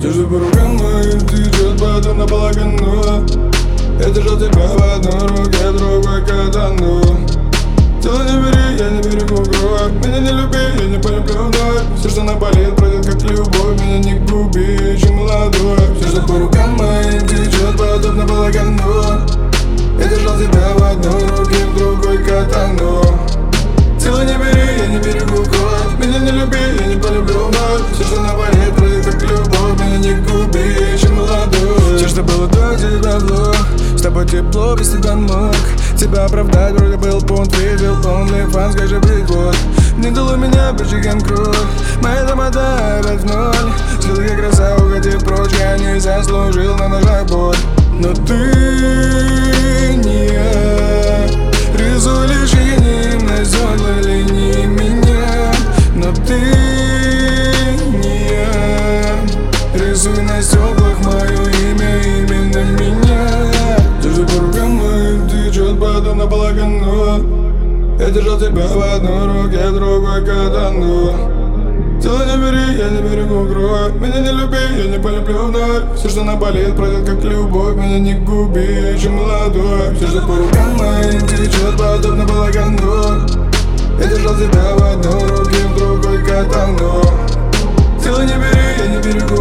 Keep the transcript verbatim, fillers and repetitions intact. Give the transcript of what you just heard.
Держу по рукам моим, течет потом наполовину. Я держал тебя в одной руке, другой катану. Тело не бери, я не берегу кровь. Меня не люби, я не полюблю вновь. Все, что наболит, пройдет как любовь. Меня не губи, еще молодой. Все, что по рукам моим, течет потом наполовину. Я держал тебя в одной руке, в другой катану. Тело не бери, я не берегу кровь. Меня не люби, я не полюблю вновь. Все, что наболит, пройдет как любовь. Меня не губи, еще молодой. Все, что было до тебя вновь. С тобой тепло, без тебя мог тебя оправдать, вроде был пункт, видел полный фан, скажи прикол. Не дало меня больше, чем кровь. Моя домота опять в ноль. Слил как краса, уходи прочь. Я не заслужил на ножах боль. Но ты не я. Рисуй лишь инеем на зерна линии меня. Но ты не я. Рисуй на стеклах мое имя, именно меня. Держи по рукам моим, течет потом наполовину. Я держал тебя в одной руке, в другой катану. Тело не бери, я не берегу кровь. Меня не люби, я не полюблю вновь. Все, что наболит, пройдет как любовь. Меня не губи, еще молодой. Все, что по рукам моим, течет потом наполовину. Я держал тебя в одной руке, в другой катану. Тело не бери, я не берегу